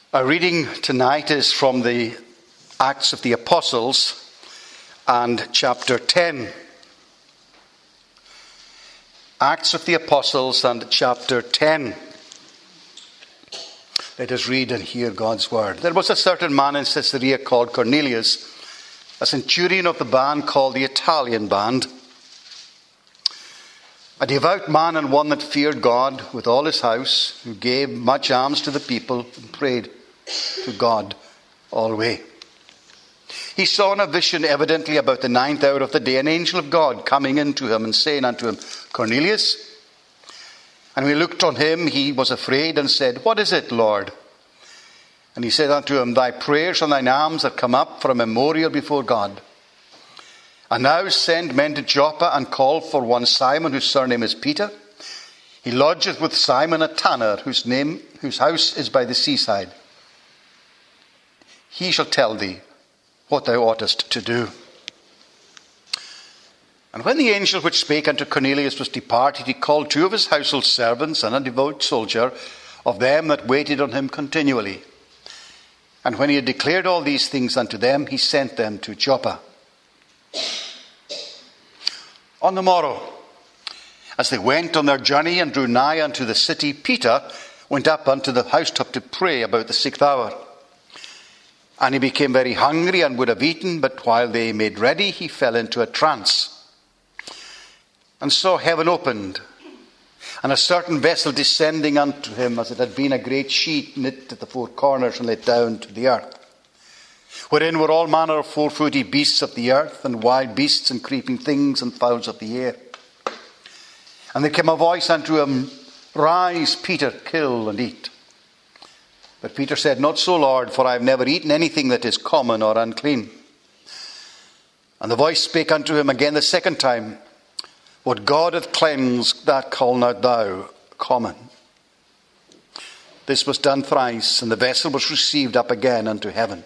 Our reading tonight is from the Acts of the Apostles and chapter 10. Acts of the Apostles and chapter 10. Let us read and hear God's word. There was a certain man in Caesarea called Cornelius, a centurion of the band called the Italian band, a devout man and one that feared God with all his house, who gave much alms to the people and prayed to God always. He saw in a vision, evidently about the 9th hour of the day, an angel of God coming into him and saying unto him, Cornelius. And when he looked on him, he was afraid and said, What is it, Lord? And he said unto him, Thy prayers and thine alms are come up for a memorial before God. And now send men to Joppa and call for one Simon, whose surname is Peter. He lodgeth with Simon a tanner, whose house is by the seaside. He shall tell thee what thou oughtest to do. And when the angel which spake unto Cornelius was departed, he called 2 of his household servants and a devout soldier of them that waited on him continually. And when he had declared all these things unto them, he sent them to Joppa. On the morrow, as they went on their journey and drew nigh unto the city, Peter went up unto the housetop to pray about the 6th hour. And he became very hungry and would have eaten, but while they made ready, he fell into a trance, and saw heaven opened, and a certain vessel descending unto him, as it had been a great sheet knit at the 4 corners and let down to the earth, wherein were all manner of 4-footed beasts of the earth, and wild beasts, and creeping things, and fowls of the air. And there came a voice unto him, Rise, Peter, kill and eat. But Peter said, Not so, Lord, for I have never eaten anything that is common or unclean. And the voice spake unto him again the 2nd time, What God hath cleansed, that call not thou common. This was done thrice, and the vessel was received up again unto heaven.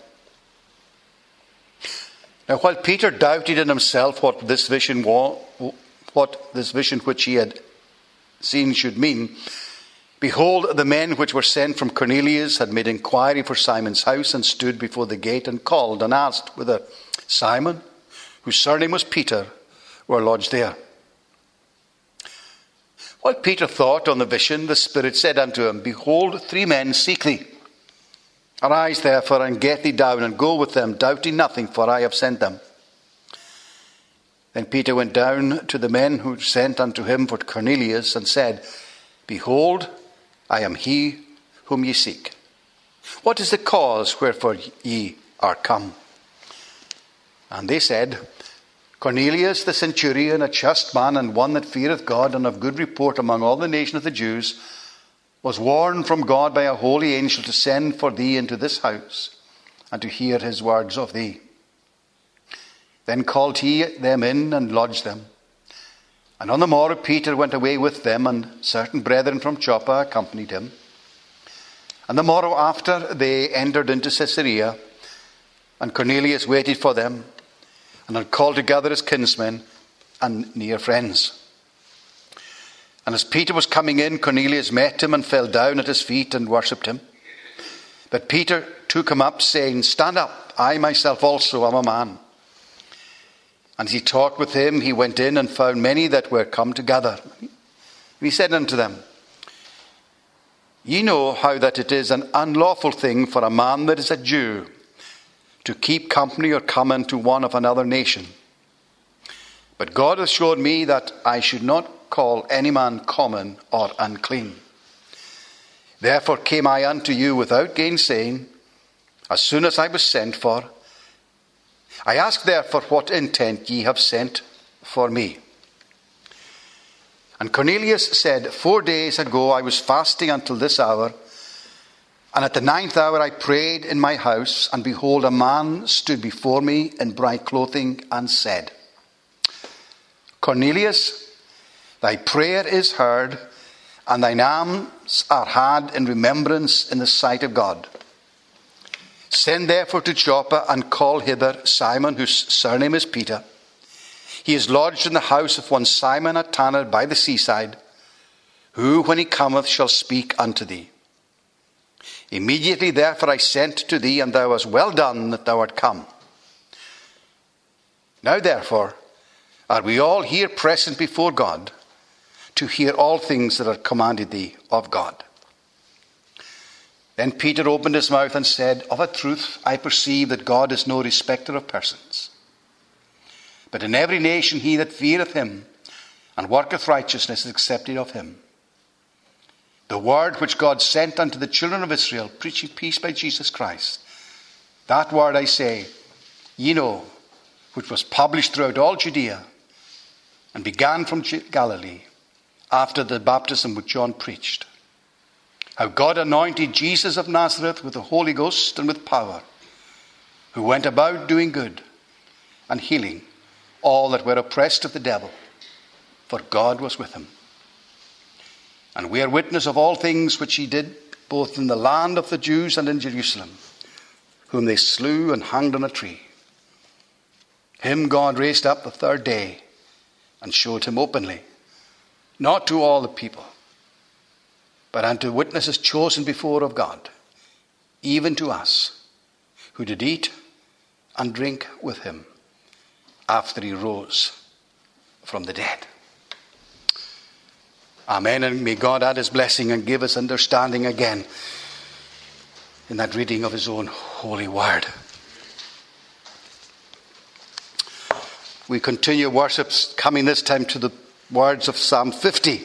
Now while Peter doubted in himself what this vision which he had seen should mean, behold, the men which were sent from Cornelius had made inquiry for Simon's house, and stood before the gate, and called and asked whether Simon, whose surname was Peter, were lodged there. While Peter thought on the vision, the Spirit said unto him, Behold, 3 men seek thee. Arise therefore, and get thee down, and go with them, doubting nothing, for I have sent them. Then Peter went down to the men who sent unto him for Cornelius, and said, Behold, I am he whom ye seek. What is the cause wherefore ye are come? And they said, Cornelius the centurion, a just man, and one that feareth God, and of good report among all the nation of the Jews, was warned from God by a holy angel to send for thee into this house, and to hear his words of thee. Then called he them in, and lodged them. And on the morrow Peter went away with them, and certain brethren from Joppa accompanied him. And the morrow after they entered into Caesarea, and Cornelius waited for them, and had called together his kinsmen and near friends. And as Peter was coming in, Cornelius met him, and fell down at his feet, and worshipped him. But Peter took him up, saying, Stand up, I myself also am a man. And as he talked with him, he went in, and found many that were come together. And he said unto them, Ye know how that it is an unlawful thing for a man that is a Jew to keep company or come into one of another nation. But God hath showed me that I should not call any man common or unclean. Therefore came I unto you without gainsaying, as soon as I was sent for. I ask therefore what intent ye have sent for me. And Cornelius said, 4 days ago I was fasting until this hour, and at the 9th hour I prayed in my house, and behold, a man stood before me in bright clothing, and said, Cornelius, thy prayer is heard, and thine alms are had in remembrance in the sight of God. Send therefore to Joppa, and call hither Simon, whose surname is Peter. He is lodged in the house of one Simon a tanner by the seaside, who, when he cometh, shall speak unto thee. Immediately therefore I sent to thee, and thou hast well done that thou art come. Now therefore are we all here present before God, to hear all things that are commanded thee of God. Then Peter opened his mouth and said, Of a truth I perceive that God is no respecter of persons. But in every nation he that feareth him and worketh righteousness is accepted of him. The word which God sent unto the children of Israel, preaching peace by Jesus Christ, that word I say, ye know, which was published throughout all Judea, and began from Galilee, after the baptism which John preached, how God anointed Jesus of Nazareth with the Holy Ghost and with power, who went about doing good and healing all that were oppressed of the devil, for God was with him. And we are witness of all things which he did, both in the land of the Jews and in Jerusalem, whom they slew and hanged on a tree. Him God raised up the third day, and showed him openly, not to all the people, but unto witnesses chosen before of God, even to us, who did eat and drink with him after he rose from the dead. Amen, and may God add his blessing and give us understanding again in that reading of his own holy word. We continue worship, coming this time to the words of Psalm 50.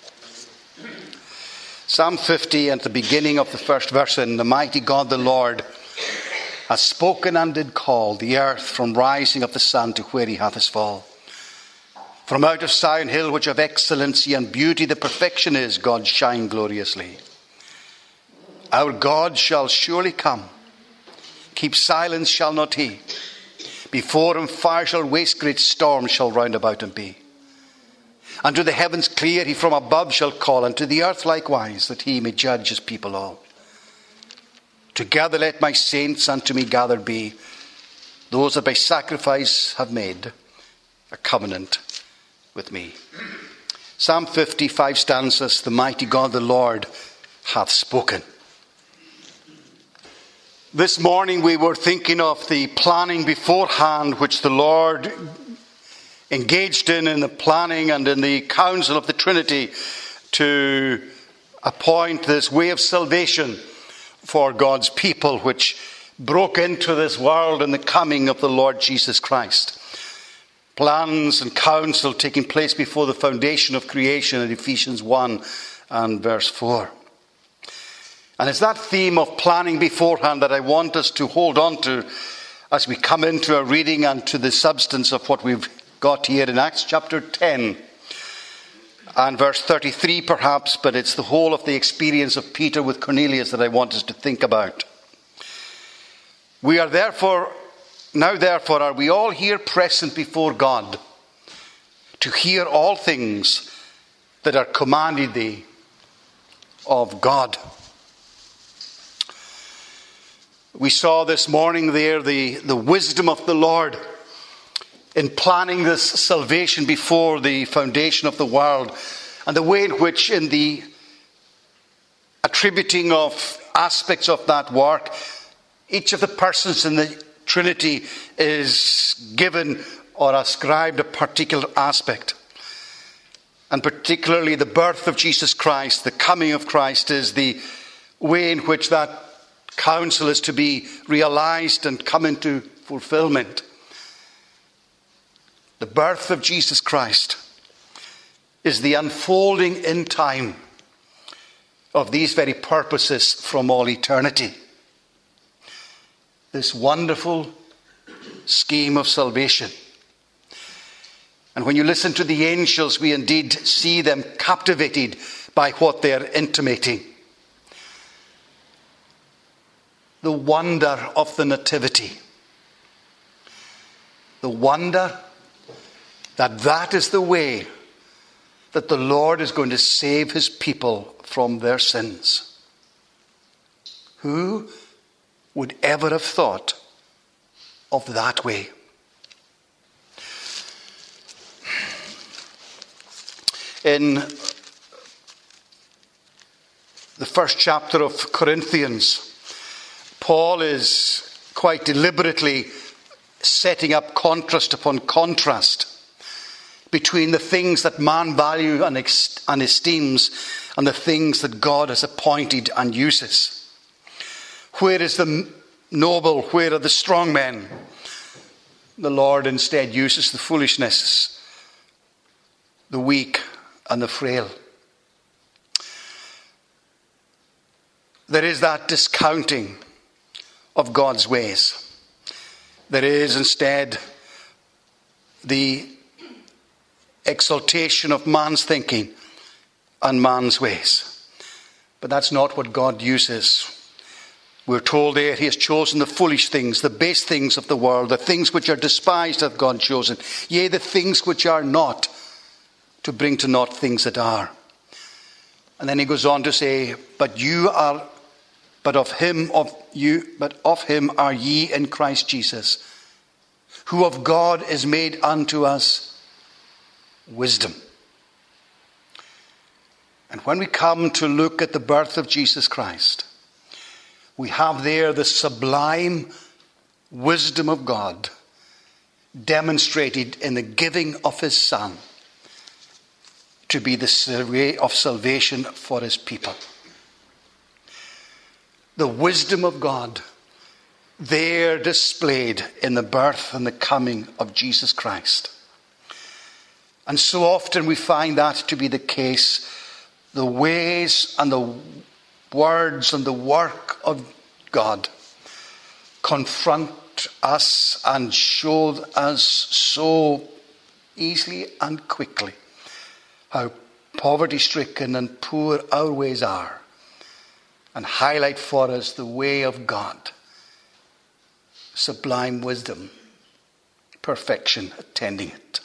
Psalm 50, at the beginning of the first verse, in the mighty God the Lord has spoken and did call the earth from rising of the sun to where he hath his fall. From out of Sion hill, which of excellency and beauty the perfection is, God shine gloriously. Our God shall surely come. Keep silence shall not he. Before him fire shall waste, great storms shall round about him be. Unto the heavens clear he from above shall call, and to the earth likewise, that he may judge his people all. Together let my saints unto me gathered be, those that by sacrifice have made a covenant with me. Psalm 55 stanzas, the mighty God the Lord hath spoken. This morning we were thinking of the planning beforehand which the Lord engaged in the planning and in the counsel of the Trinity to appoint this way of salvation for God's people, which broke into this world in the coming of the Lord Jesus Christ. Plans and counsel taking place before the foundation of creation in Ephesians 1 and verse 4. And it's that theme of planning beforehand that I want us to hold on to as we come into our reading and to the substance of what we've got here in Acts chapter 10 and verse 33 perhaps, but it's the whole of the experience of Peter with Cornelius that I want us to think about. Now therefore are we all here present before God to hear all things that are commanded thee of God. We saw this morning there the wisdom of the Lord in planning this salvation before the foundation of the world, and the way in which, in the attributing of aspects of that work, each of the persons in the Trinity is given or ascribed a particular aspect. And particularly the birth of Jesus Christ, the coming of Christ, is the way in which that counsel is to be realized and come into fulfillment. The birth of Jesus Christ is the unfolding in time of these very purposes from all eternity. This wonderful scheme of salvation. And when you listen to the angels, we indeed see them captivated by what they are intimating. The wonder of the nativity. The wonder that is the way that the Lord is going to save his people from their sins. Who would ever have thought of that way? In the first chapter of Corinthians, Paul is quite deliberately setting up contrast upon contrast between the things that man values and esteems and the things that God has appointed and uses. Where is the noble? Where are the strong men? The Lord instead uses the foolishness, the weak and the frail. There is that discounting of God's ways. There is instead the exaltation of man's thinking and man's ways. But that's not what God uses. We're told there he has chosen the foolish things, the base things of the world, the things which are despised hath God chosen, yea, the things which are not, to bring to naught things that are. And then he goes on to say, but of him are ye in Christ Jesus, who of God is made unto us wisdom. And when we come to look at the birth of Jesus Christ, we have there the sublime wisdom of God demonstrated in the giving of his Son to be the way of salvation for his people. The wisdom of God there displayed in the birth and the coming of Jesus Christ. And so often we find that to be the case. The ways and the words and the work of God confront us and show us so easily and quickly how poverty-stricken and poor our ways are, and highlight for us the way of God, sublime wisdom, perfection attending it.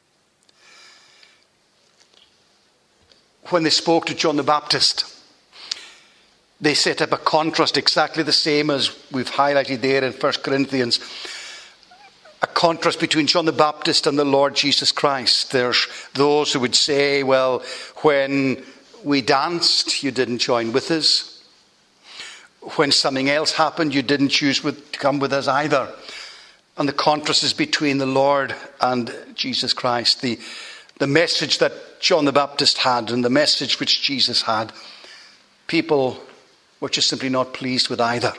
When they spoke to John the Baptist, they set up a contrast exactly the same as we've highlighted there in 1 Corinthians. A contrast between John the Baptist and the Lord Jesus Christ. There's those who would say, well, when we danced, you didn't join with us. When something else happened, you didn't choose to come with us either. And the contrast is between the Lord and Jesus Christ. The message that John the Baptist had and the message which Jesus had, people were just simply not pleased with either.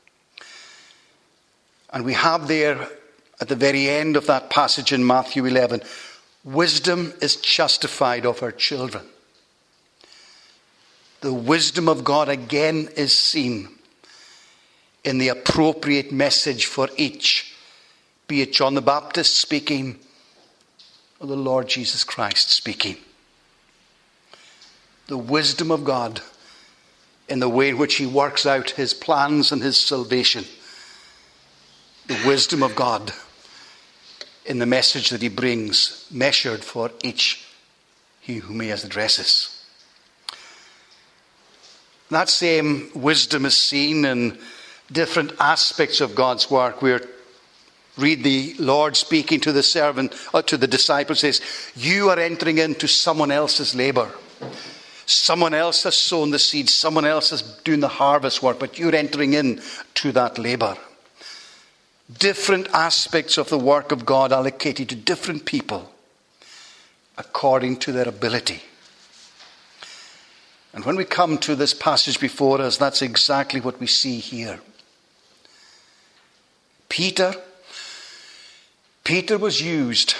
And we have there at the very end of that passage in Matthew 11, wisdom is justified of her children. The wisdom of God again is seen in the appropriate message for each, be it John the Baptist speaking or the Lord Jesus Christ speaking. The wisdom of God in the way in which he works out his plans and his salvation. The wisdom of God in the message that he brings, measured for each whom he addresses. That same wisdom is seen in different aspects of God's work. We read the Lord speaking to the servant, or to the disciples, says, you are entering into someone else's labor. Someone else has sown the seed. Someone else is doing the harvest work, but you're entering into that labor. Different aspects of the work of God allocated to different people according to their ability. And when we come to this passage before us, that's exactly what we see here. Peter was used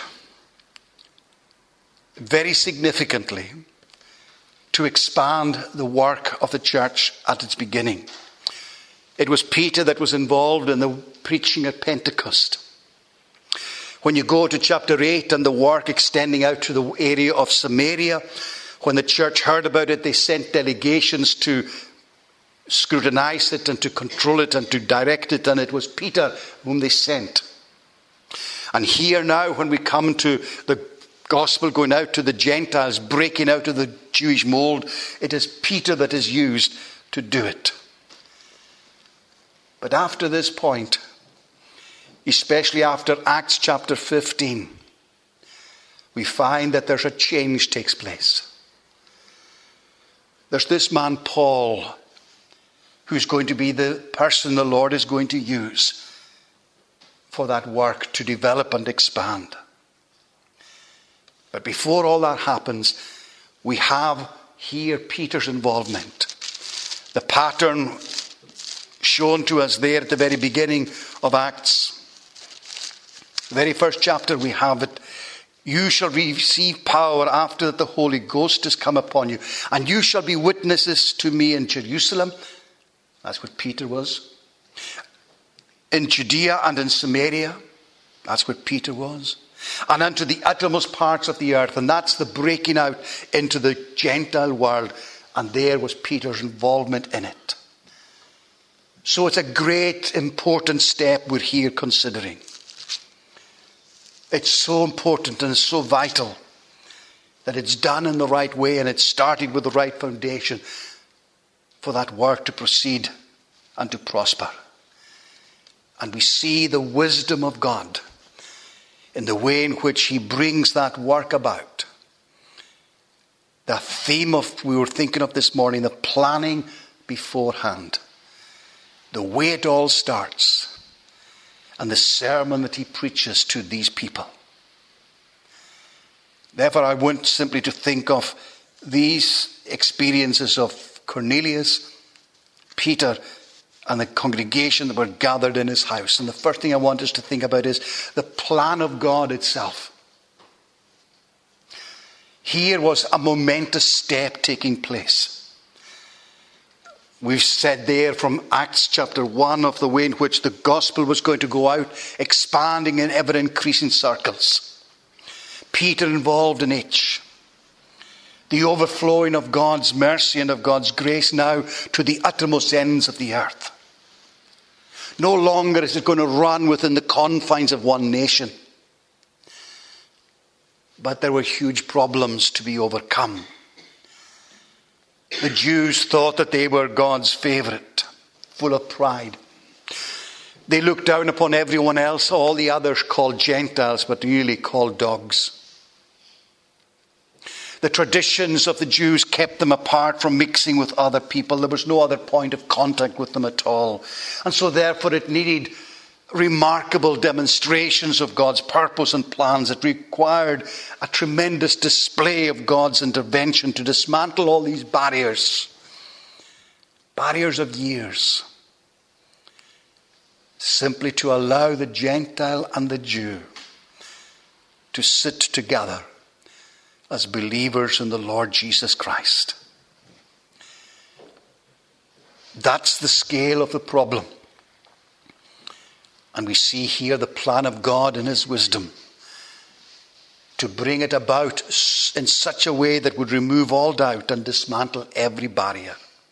very significantly to expand the work of the church at its beginning. It was Peter that was involved in the preaching at Pentecost. When you go to chapter 8 and the work extending out to the area of Samaria, when the church heard about it, they sent delegations to scrutinize it and to control it and to direct it, and it was Peter whom they sent. And here now, when we come to the gospel going out to the Gentiles, breaking out of the Jewish mold, it is Peter that is used to do it. But after this point, especially after Acts chapter 15, we find that there's a change takes place. There's this man Paul, who's going to be the person the Lord is going to use for that work to develop and expand. But before all that happens, we have here Peter's involvement. The pattern shown to us there at the very beginning of Acts. The very first chapter we have it. You shall receive power after that the Holy Ghost has come upon you. And you shall be witnesses to me in Jerusalem. That's what Peter was. In Judea and in Samaria. That's what Peter was. And unto the uttermost parts of the earth. And that's the breaking out into the Gentile world. And there was Peter's involvement in it. So it's a great, important step we're here considering. It's so important and it's so vital that it's done in the right way and it's started with the right foundation for that work to proceed and to prosper. And we see the wisdom of God in the way in which he brings that work about. The theme of we were thinking of this morning, the planning beforehand. The way it all starts. And the sermon that he preaches to these people. Therefore, I want simply to think of these experiences of Cornelius, Peter, and the congregation that were gathered in his house. And the first thing I want us to think about is the plan of God itself. Here was a momentous step taking place. We've said there from Acts chapter 1 of the way in which the gospel was going to go out, expanding in ever increasing circles. Peter involved in each. The overflowing of God's mercy and of God's grace now to the uttermost ends of the earth. No longer is it going to run within the confines of one nation. But there were huge problems to be overcome. The Jews thought that they were God's favourite, full of pride. They looked down upon everyone else, all the others called Gentiles, but really called dogs. The traditions of the Jews kept them apart from mixing with other people. There was no other point of contact with them at all. And so therefore it needed remarkable demonstrations of God's purpose and plans. It required a tremendous display of God's intervention to dismantle all these barriers. Barriers of years. Simply to allow the Gentile and the Jew to sit together as believers in the Lord Jesus Christ. That's the scale of the problem. And we see here the plan of God in his wisdom to bring it about in such a way that would remove all doubt and dismantle every barrier.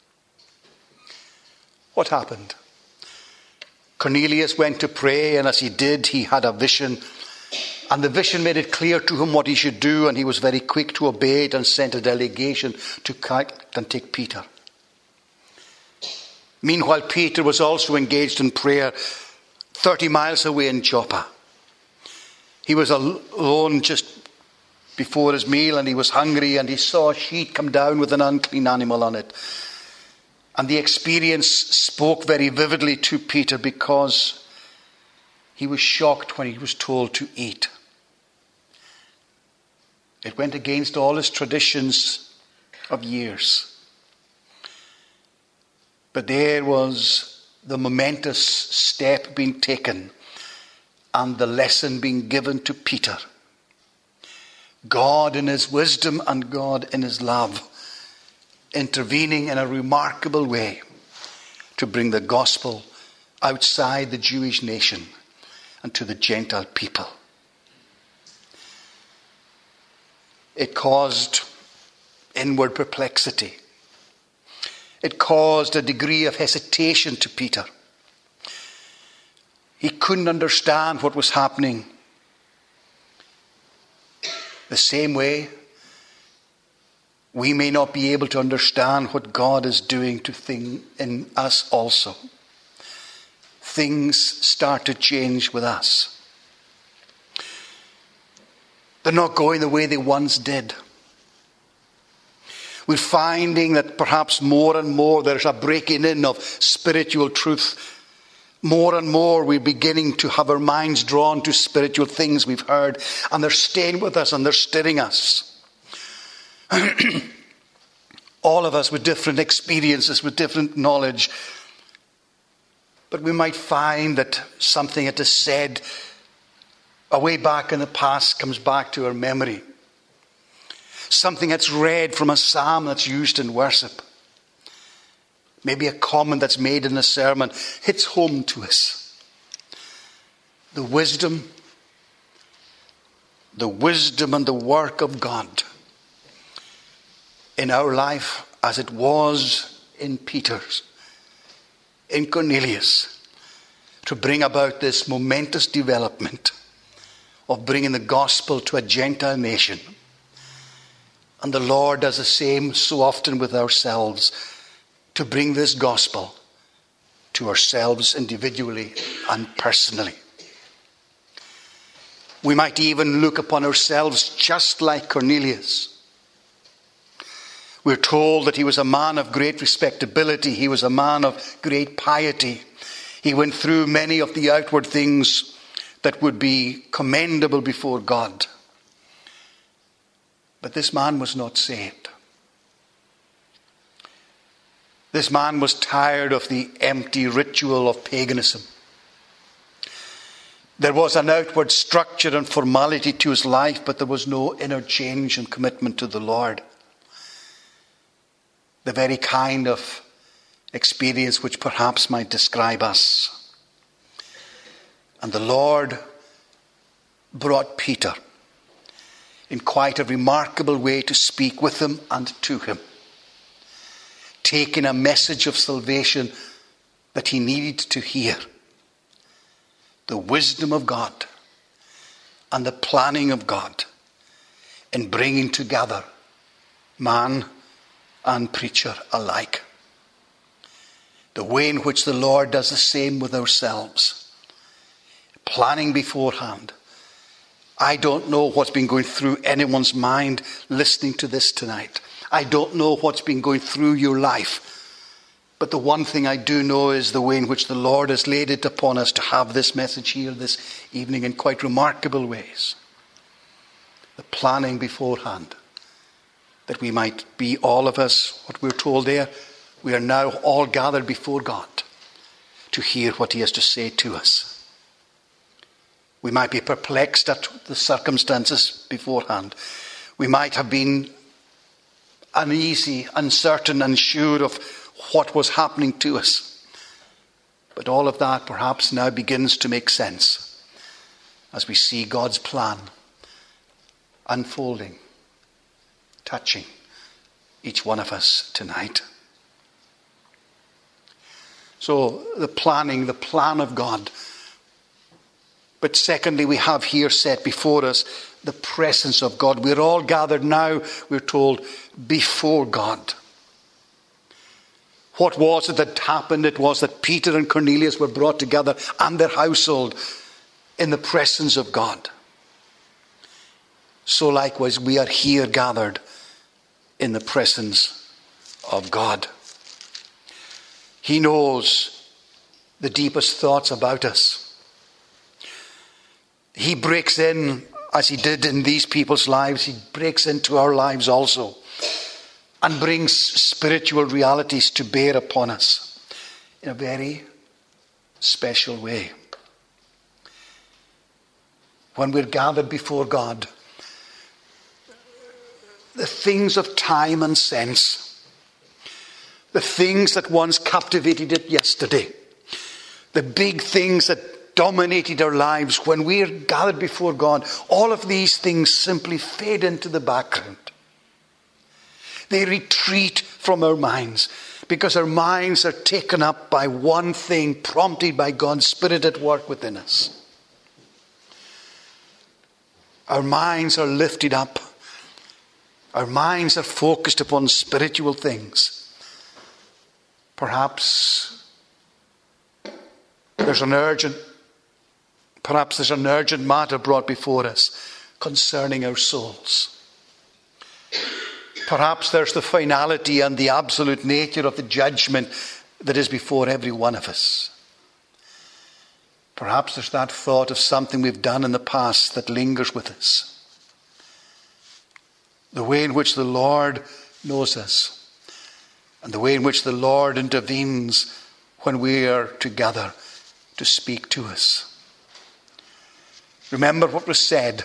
What happened? Cornelius went to pray, and as he did, he had a vision. And the vision made it clear to him what he should do, and he was very quick to obey it and sent a delegation to collect and take Peter. Meanwhile, Peter was also engaged in prayer 30 miles away in Joppa. He was alone just before his meal, and he was hungry, and he saw a sheet come down with an unclean animal on it. And the experience spoke very vividly to Peter because he was shocked when he was told to eat. It went against all his traditions of years. But there was the momentous step being taken and the lesson being given to Peter. God in his wisdom and God in his love intervening in a remarkable way to bring the gospel outside the Jewish nation and to the Gentile people. It caused inward perplexity. It caused a degree of hesitation to Peter. He couldn't understand what was happening. The same way, we may not be able to understand what God is doing to things in us also. Things start to change with us. They're not going the way they once did. We're finding that perhaps more and more there's a breaking in of spiritual truth. More and more we're beginning to have our minds drawn to spiritual things we've heard, and they're staying with us and they're stirring us. All of us with different experiences, with different knowledge. But we might find that something that is said away back in the past comes back to our memory. Something that's read from a psalm that's used in worship. Maybe a comment that's made in a sermon hits home to us. The wisdom and the work of God in our life, as it was in Peter's, in Cornelius, to bring about this momentous development of bringing the gospel to a Gentile nation. And the Lord does the same so often with ourselves, to bring this gospel to ourselves individually and personally. We might even look upon ourselves just like Cornelius. We're told that he was a man of great respectability. He was a man of great piety. He went through many of the outward things that would be commendable before God. But this man was not saved. This man was tired of the empty ritual of paganism. There was an outward structure and formality to his life, but there was no inner change and commitment to the Lord. The very kind of experience which perhaps might describe us. And the Lord brought Peter in quite a remarkable way to speak with him and to him, taking a message of salvation that he needed to hear. The wisdom of God and the planning of God in bringing together man and preacher alike. The way in which the Lord does the same with ourselves. Planning beforehand. I don't know what's been going through anyone's mind listening to this tonight. I don't know what's been going through your life. But the one thing I do know is the way in which the Lord has laid it upon us to have this message here this evening in quite remarkable ways. The planning beforehand. That we might be, all of us, what we're told there, we are now all gathered before God to hear what he has to say to us. We might be perplexed at the circumstances beforehand. We might have been uneasy, uncertain, unsure of what was happening to us. But all of that perhaps now begins to make sense as we see God's plan unfolding, touching each one of us tonight. So the plan of God. But secondly, we have here set before us the presence of God. We're all gathered now, we're told, before God. What was it that happened? It was that Peter and Cornelius were brought together and their household in the presence of God. So likewise, we are here gathered in the presence of God. He knows the deepest thoughts about us. He breaks in, as he did in these people's lives, he breaks into our lives also and brings spiritual realities to bear upon us in a very special way. When we're gathered before God, the things of time and sense, the things that once captivated it yesterday, the big things that dominated our lives, when we're gathered before God, all of these things simply fade into the background. They retreat from our minds because our minds are taken up by one thing, prompted by God's Spirit at work within us. Our minds are lifted up. Our minds are focused upon spiritual things. Perhaps there's an urgent matter brought before us concerning our souls. Perhaps there's the finality and the absolute nature of the judgment that is before every one of us. Perhaps there's that thought of something we've done in the past that lingers with us. The way in which the Lord knows us, and the way in which the Lord intervenes when we are together to speak to us. Remember what was said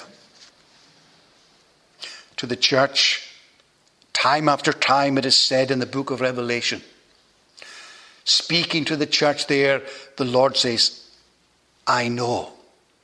to the church. Time after time it is said in the book of Revelation. Speaking to the church there, the Lord says, I know.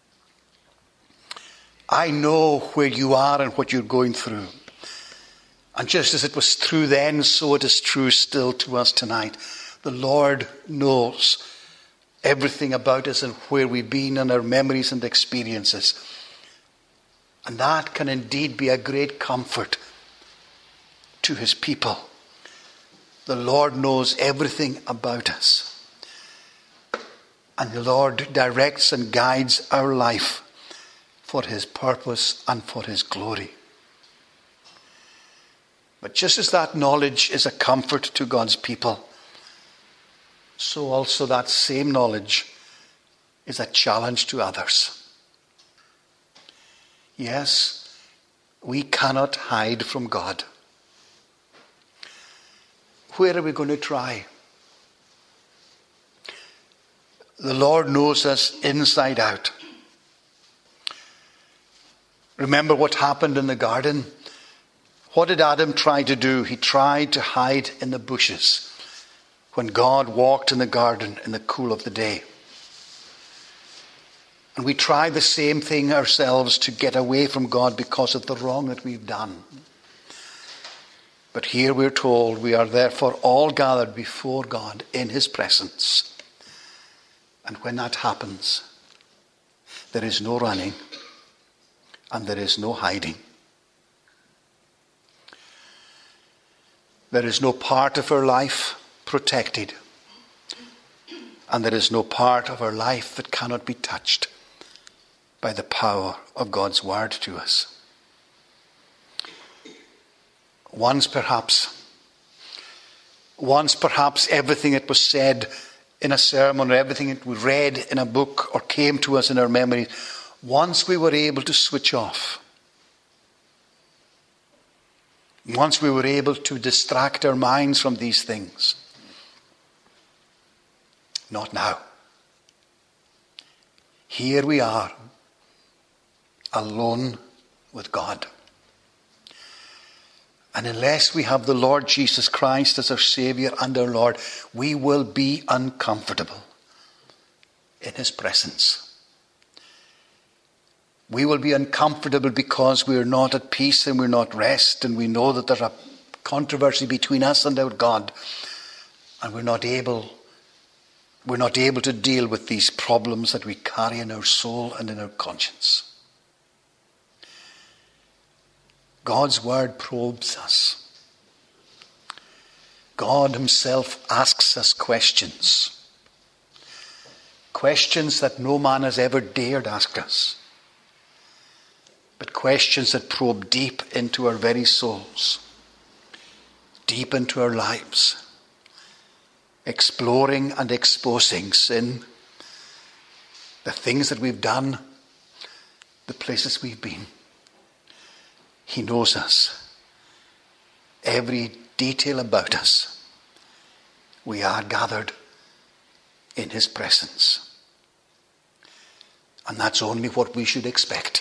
I know where you are and what you're going through. And just as it was true then, so it is true still to us tonight. The Lord knows everything about us and where we've been and our memories and experiences. And that can indeed be a great comfort to his people. The Lord knows everything about us. And the Lord directs and guides our life for his purpose and for his glory. But just as that knowledge is a comfort to God's people, so also that same knowledge is a challenge to others. Yes, we cannot hide from God. Where are we going to try? The Lord knows us inside out. Remember what happened in the garden? What did Adam try to do? He tried to hide in the bushes when God walked in the garden in the cool of the day. And we try the same thing ourselves to get away from God because of the wrong that we've done. But here we're told we are therefore all gathered before God in his presence. And when that happens, there is no running and there is no hiding. There is no part of our life protected, and there is no part of our life that cannot be touched by the power of God's word to us. Once perhaps everything that was said in a sermon or everything that we read in a book or came to us in our memories, once we were able to switch off, once we were able to distract our minds from these things. Not now. Here we are, alone with God. And unless we have the Lord Jesus Christ as our Saviour and our Lord, we will be uncomfortable in his presence. We will be uncomfortable because we are not at peace and we're not at rest, and we know that there's a controversy between us and our God, and we're not able to deal with these problems that we carry in our soul and in our conscience. God's word probes us. God himself asks us questions. Questions that no man has ever dared ask us. But questions that probe deep into our very souls. Deep into our lives. Exploring and exposing sin. The things that we've done. The places we've been. He knows us. Every detail about us. We are gathered in his presence. And that's only what we should expect.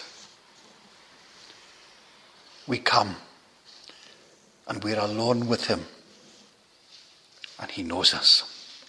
We come and we're alone with him. And he knows us.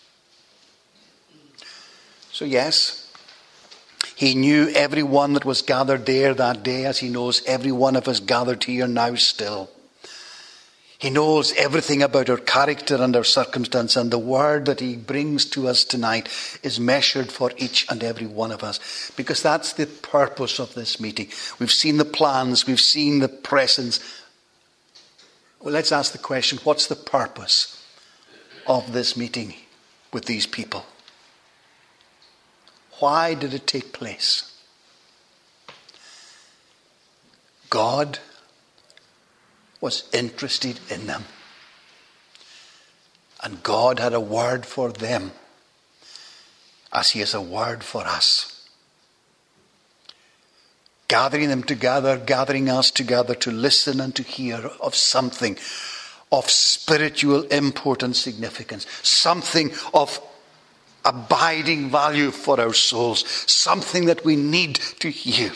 So yes, he knew everyone that was gathered there that day, as he knows every one of us gathered here now still. He knows everything about our character and our circumstance, and the word that he brings to us tonight is measured for each and every one of us, because that's the purpose of this meeting. We've seen the plans, we've seen the presence. Well, let's ask the question, what's the purpose of this meeting with these people? Why did it take place? God was interested in them. And God had a word for them as he has a word for us. Gathering them together, gathering us together to listen and to hear of something of spiritual import and significance. Something of abiding value for our souls. Something that we need to hear.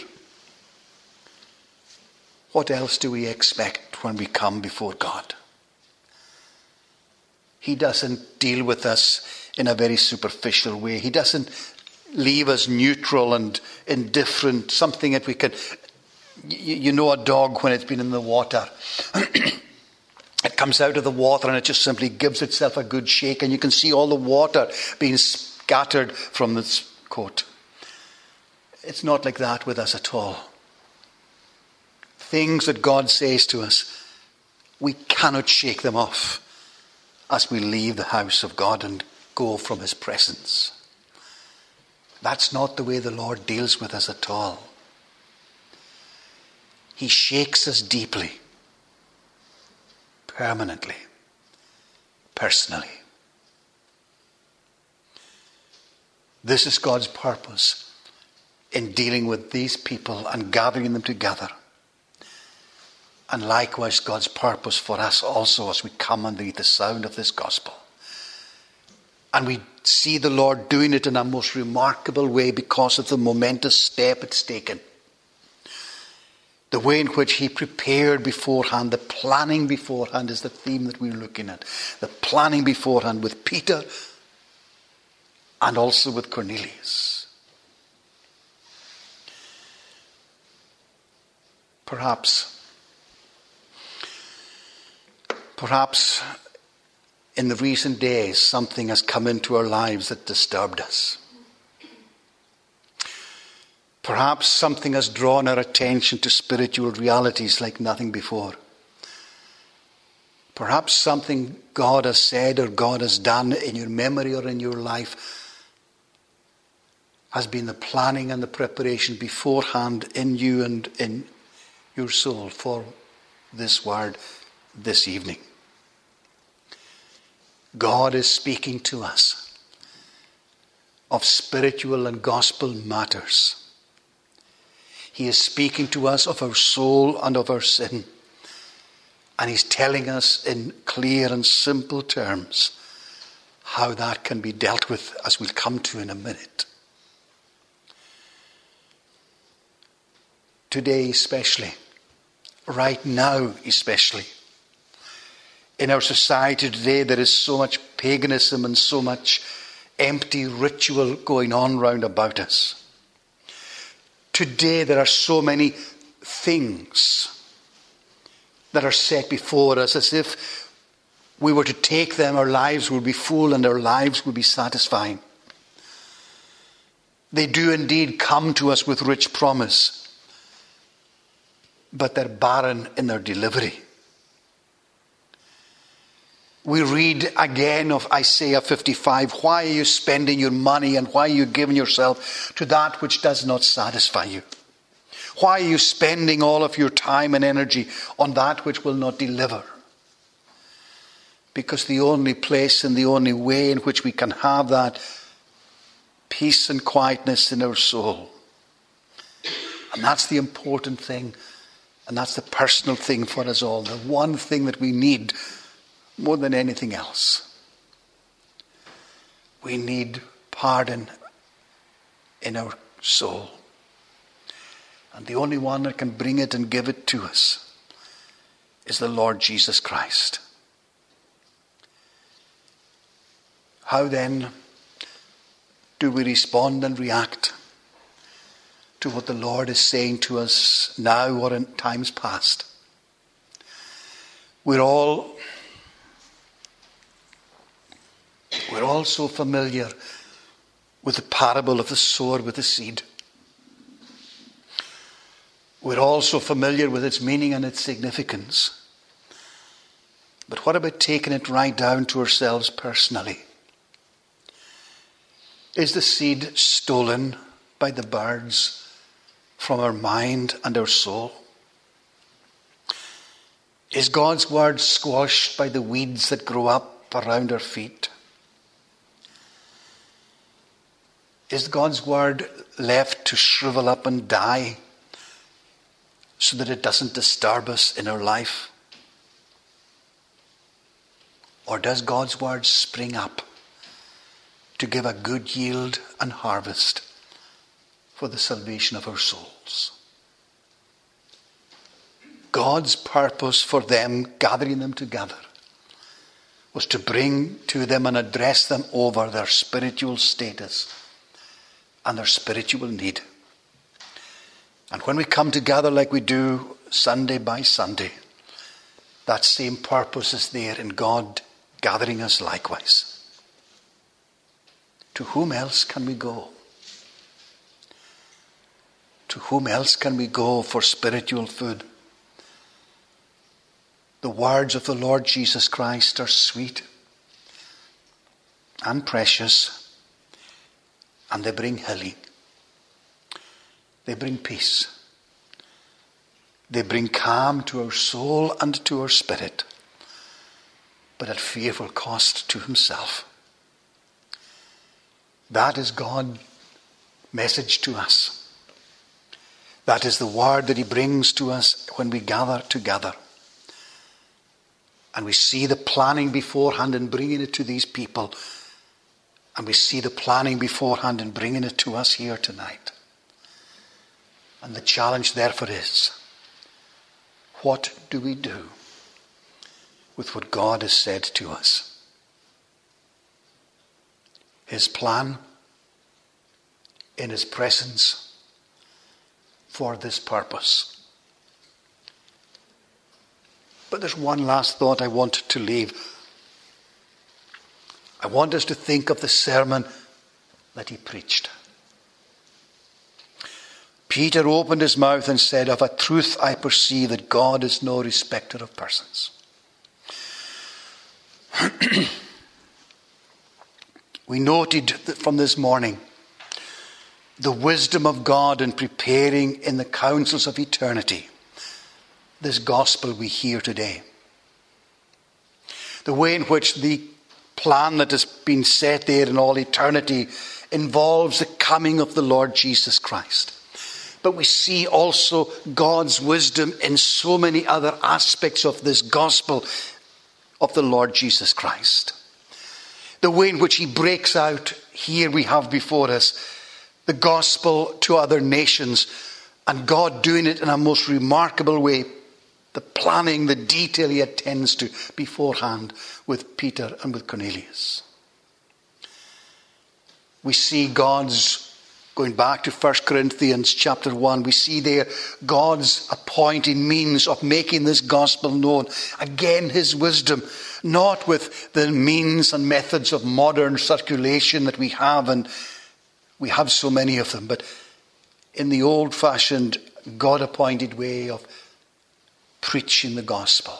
What else do we expect when we come before God? He doesn't deal with us in a very superficial way. He doesn't leave us neutral and indifferent. Something that we can... You know a dog when it's been in the water. It comes out of the water and it just simply gives itself a good shake. And you can see all the water being scattered from its coat. It's not like that with us at all. Things that God says to us, we cannot shake them off as we leave the house of God and go from his presence. That's not the way the Lord deals with us at all. He shakes us deeply, permanently, personally. This is God's purpose in dealing with these people and gathering them together. And likewise, God's purpose for us also as we come underneath the sound of this gospel. And we see the Lord doing it in a most remarkable way because of the momentous step it's taken. The way in which he prepared beforehand, the planning beforehand is the theme that we're looking at. The planning beforehand with Peter and also with Cornelius. Perhaps in the recent days, something has come into our lives that disturbed us. Perhaps something has drawn our attention to spiritual realities like nothing before. Perhaps something God has said or God has done in your memory or in your life has been the planning and the preparation beforehand in you and in your soul for this word this evening. God is speaking to us of spiritual and gospel matters. He is speaking to us of our soul and of our sin. And he's telling us in clear and simple terms how that can be dealt with, as we'll come to in a minute. Today especially, right now especially, in our society today, there is so much paganism and so much empty ritual going on round about us. Today, there are so many things that are set before us as if we were to take them, our lives would be full and our lives would be satisfying. They do indeed come to us with rich promise, but they're barren in their delivery. We read again of Isaiah 55. Why are you spending your money and why are you giving yourself to that which does not satisfy you? Why are you spending all of your time and energy on that which will not deliver? Because the only place and the only way in which we can have that peace and quietness in our soul, and that's the important thing, and that's the personal thing for us all, the one thing that we need more than anything else. We need pardon in our soul. And the only one that can bring it and give it to us is the Lord Jesus Christ. How then do we respond and react to what the Lord is saying to us now or in times past? We're all so familiar with the parable of the sower with the seed. We're all so familiar with its meaning and its significance. But what about taking it right down to ourselves personally? Is the seed stolen by the birds from our mind and our soul? Is God's word squashed by the weeds that grow up around our feet? Is God's word left to shrivel up and die so that it doesn't disturb us in our life? Or does God's word spring up to give a good yield and harvest for the salvation of our souls? God's purpose for them, gathering them together, was to bring to them and address them over their spiritual status and their spiritual need. And when we come together like we do Sunday by Sunday, that same purpose is there in God gathering us likewise. To whom else can we go? To whom else can we go for spiritual food? The words of the Lord Jesus Christ are sweet and precious, and they bring healing. They bring peace. They bring calm to our soul and to our spirit, but at fearful cost to himself. That is God's message to us. That is the word that he brings to us when we gather together. And we see the planning beforehand in bringing it to these people. And we see the planning beforehand in bringing it to us here tonight. And the challenge therefore is, what do we do with what God has said to us? His plan in his presence for this purpose. But there's one last thought I want to leave. I want us to think of the sermon that he preached. Peter opened his mouth and said, "Of a truth I perceive that God is no respecter of persons." We noted that from this morning the wisdom of God in preparing in the councils of eternity this gospel we hear today. The way in which the plan that has been set there in all eternity involves the coming of the Lord Jesus Christ. But we see also God's wisdom in so many other aspects of this gospel of the Lord Jesus Christ. The way in which he breaks out, here we have before us, the gospel to other nations, and God doing it in a most remarkable way. The planning, the detail he attends to beforehand with Peter and with Cornelius. We see God's, going back to 1 Corinthians chapter 1, we see there God's appointing means of making this gospel known. Again, his wisdom, not with the means and methods of modern circulation that we have, and we have so many of them, but in the old-fashioned, God-appointed way of preaching the gospel.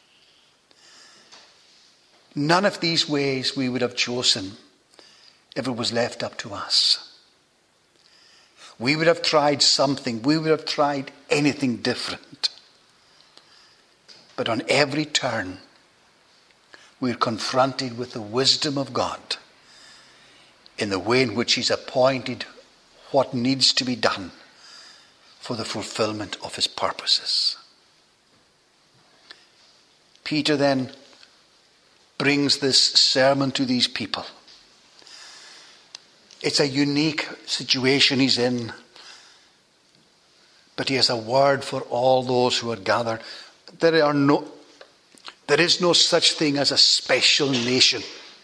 None of these ways we would have chosen if it was left up to us. We would have tried something. We would have tried anything different. But on every turn, we're confronted with the wisdom of God in the way in which he's appointed what needs to be done for the fulfillment of his purposes. Peter then brings this sermon to these people. It's a unique situation he's in, but he has a word for all those who are gathered. There is no such thing as a special nation.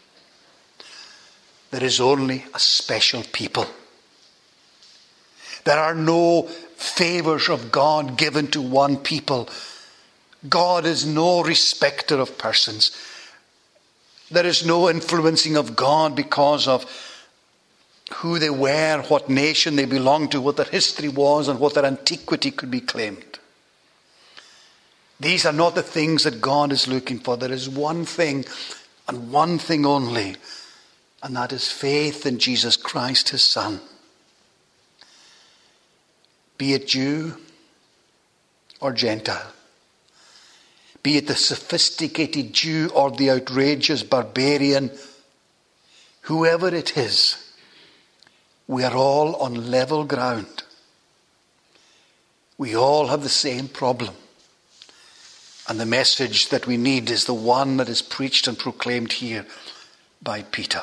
There is only a special people. There are no favors of God given to one people. God is no respecter of persons. There is no influencing of God because of who they were, what nation they belonged to, what their history was, and what their antiquity could be claimed. These are not the things that God is looking for. There is one thing and one thing only, and that is faith in Jesus Christ, his Son. Be it Jew or Gentile. be it the sophisticated Jew or the outrageous barbarian, whoever it is, we are all on level ground. We all have the same problem. And the message that we need is the one that is preached and proclaimed here by Peter.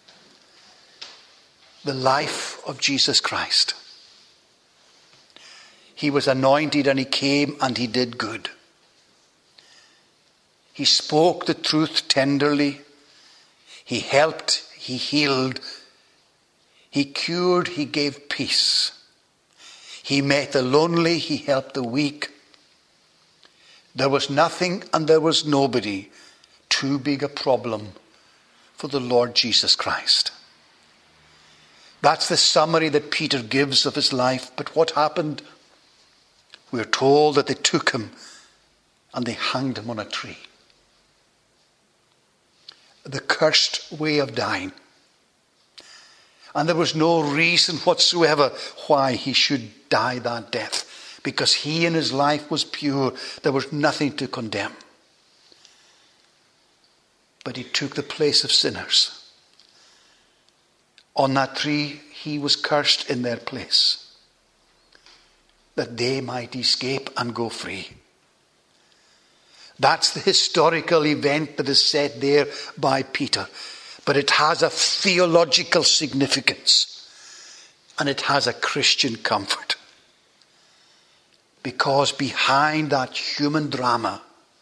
The life of Jesus Christ. He was anointed and he came and he did good. He spoke the truth tenderly. He helped, he healed, he cured, he gave peace. He met the lonely, he helped the weak. There was nothing and there was nobody too big a problem for the Lord Jesus Christ. That's the summary that Peter gives of his life. But what happened? We're told that they took him and they hanged him on a tree. The cursed way of dying. And there was no reason whatsoever why he should die that death, because he in his life was pure. There was nothing to condemn. But he took the place of sinners. On that tree, he was cursed in their place, that they might escape and go free. That's the historical event that is said there by Peter. But it has a theological significance. And it has a Christian comfort. Because behind that human drama,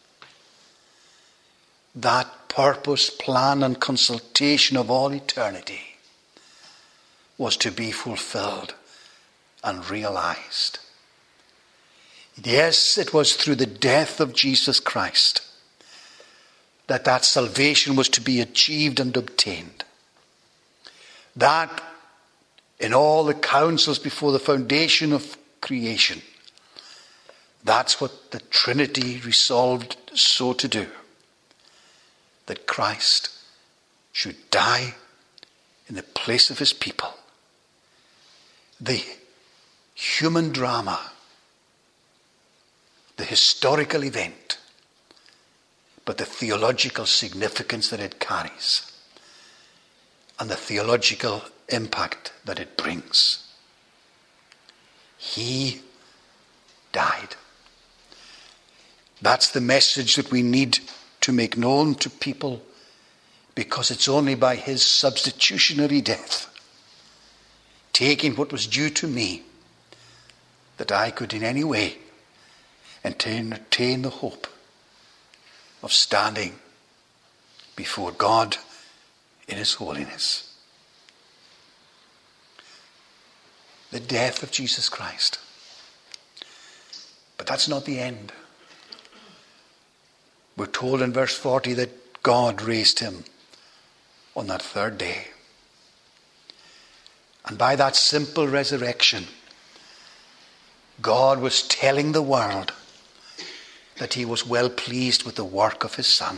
that purpose, plan and consultation of all eternity was to be fulfilled and realized. Yes, it was through the death of Jesus Christ that salvation was to be achieved and obtained. That in all the councils before the foundation of creation, that's what the Trinity resolved so to do. That Christ should die in the place of his people. The human drama, the historical event, but the theological significance that it carries and the theological impact that it brings. He died. That's the message that we need to make known to people, because it's only by his substitutionary death, taking what was due to me, that I could in any way entertain the hope of standing before God in his holiness. The death of Jesus Christ. But that's not the end. We're told in verse 40 that God raised him on that third day. And by that simple resurrection, God was telling the world that he was well pleased with the work of his Son.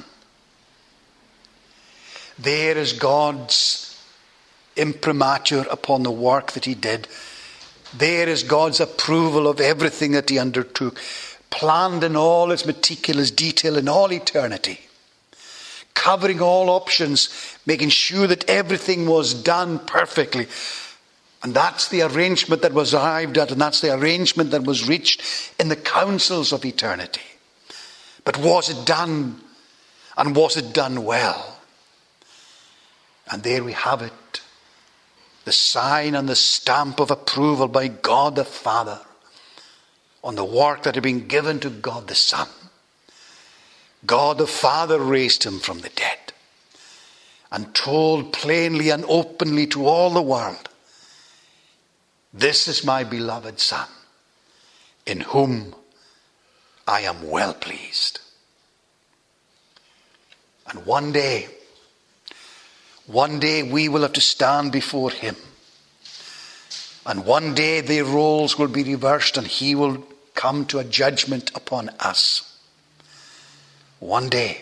There is God's imprimatur upon the work that he did. There is God's approval of everything that he undertook, planned in all its meticulous detail in all eternity, covering all options, making sure that everything was done perfectly. And that's the arrangement that was arrived at, and that's the arrangement that was reached in the councils of eternity. But was it done? And was it done well? And there we have it. The sign and the stamp of approval by God the Father on the work that had been given to God the Son. God the Father raised him from the dead and told plainly and openly to all the world, "This is my beloved Son, in whom I am well pleased." And one day we will have to stand before him. And one day the roles will be reversed and he will come to a judgment upon us. One day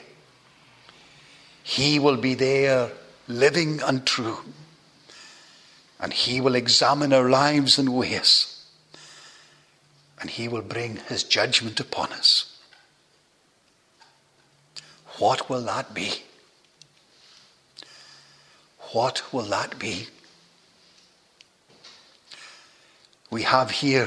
he will be there living and true. And he will examine our lives and ways. And he will bring his judgment upon us. What will that be? What will that be? We have here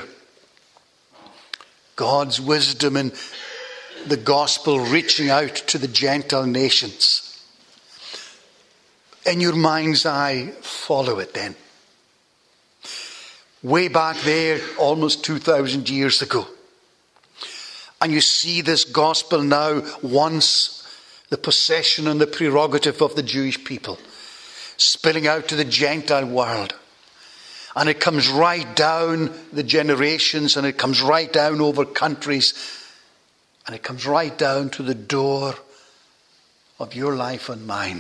God's wisdom in the gospel reaching out to the Gentile nations. In your mind's eye, follow it then. Way back there, almost 2,000 years ago. And you see this gospel now once the possession and the prerogative of the Jewish people, spilling out to the Gentile world. And it comes right down the generations, and it comes right down over countries, and it comes right down to the door of your life and mine.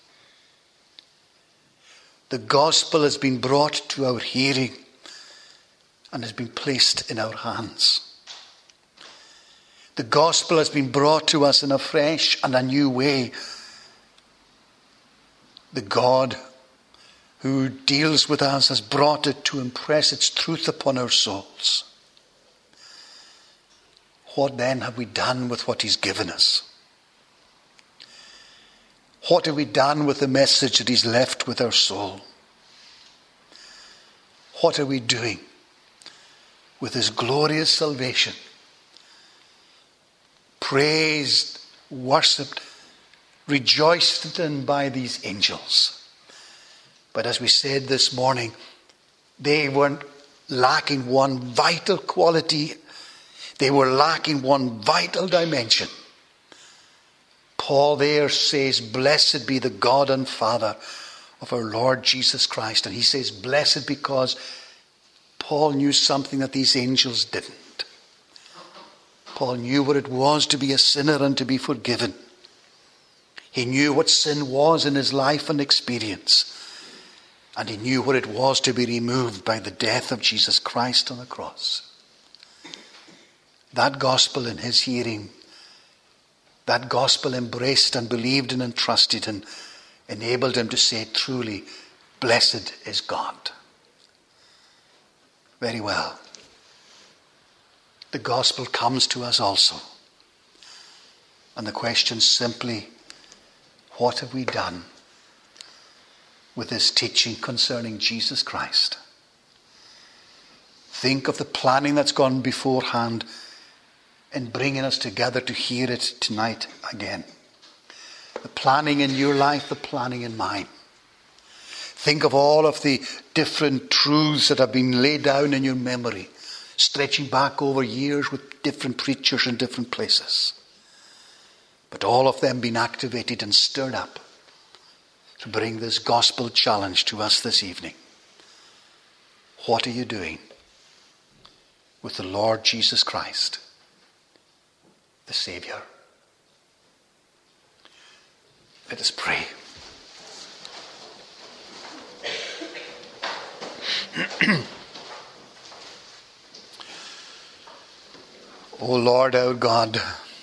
The gospel has been brought to our hearing and has been placed in our hands. The gospel has been brought to us in a fresh and a new way. The God who deals with us has brought it to impress its truth upon our souls. What then have we done with what he's given us? What have we done with the message that he's left with our soul? What are we doing with his glorious salvation? Praised, worshipped, rejoiced in by these angels. But as we said this morning, they weren't lacking one vital quality. They were lacking one vital dimension. Paul there says, "Blessed be the God and Father of our Lord Jesus Christ." And he says, blessed, because Paul knew something that these angels didn't. Paul knew what it was to be a sinner and to be forgiven. He knew what sin was in his life and experience. And he knew what it was to be removed by the death of Jesus Christ on the cross. That gospel in his hearing, that gospel embraced and believed in and trusted and enabled him to say truly, blessed is God. Very well. The gospel comes to us also. And the question simply, what have we done with this teaching concerning Jesus Christ? Think of the planning that's gone beforehand in bringing us together to hear it tonight again. The planning in your life, the planning in mine. Think of all of the different truths that have been laid down in your memory, stretching back over years with different preachers in different places. But all of them being activated and stirred up to bring this gospel challenge to us this evening. What are you doing with the Lord Jesus Christ, the Saviour? Let us pray. O Lord our God,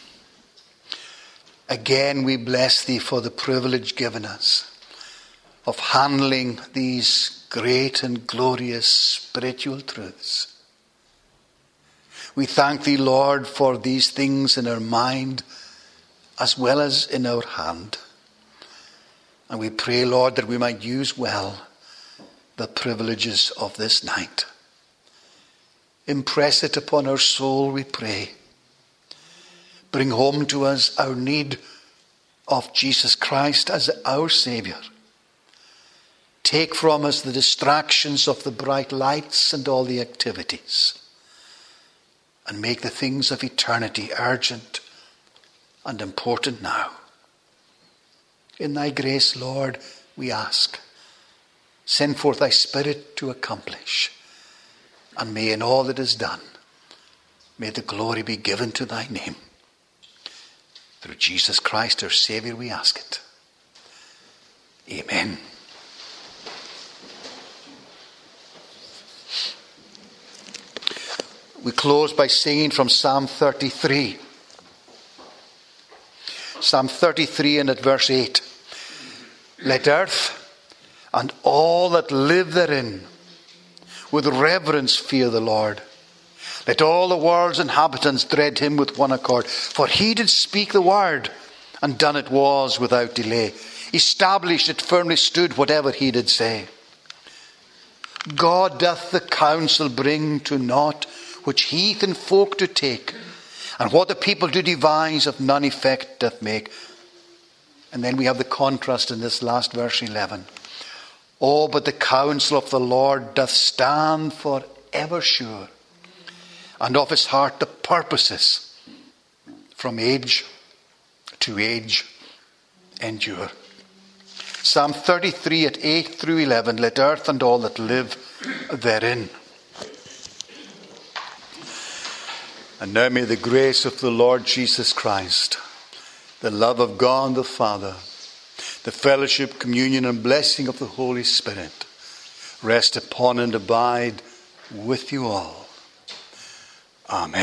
again we bless thee for the privilege given us of handling these great and glorious spiritual truths. We thank thee, Lord, for these things in our mind as well as in our hand. And we pray, Lord, that we might use well the privileges of this night. Impress it upon our soul, we pray. Bring home to us our need of Jesus Christ as our Saviour. Take from us the distractions of the bright lights and all the activities, and make the things of eternity urgent and important now. In thy grace, Lord, we ask, send forth thy Spirit to accomplish, and may in all that is done, may the glory be given to thy name. Through Jesus Christ our Saviour we ask it. Amen. We close by singing from Psalm 33. Psalm 33 and at verse 8. Let earth and all that live therein with reverence fear the Lord. Let all the world's inhabitants dread him with one accord. For he did speak the word, and done it was without delay. Established it firmly stood, whatever he did say. God doth the counsel bring to naught, which heathen folk do take, and what the people do devise of none effect doth make. And then we have the contrast in this last verse 11. Oh, but the counsel of the Lord doth stand for ever sure, and of his heart the purposes from age to age endure. Psalm 33 at 8 through 11. Let earth and all that live therein. And now may the grace of the Lord Jesus Christ, the love of God the Father, the fellowship, communion, and blessing of the Holy Spirit rest upon and abide with you all. Amen.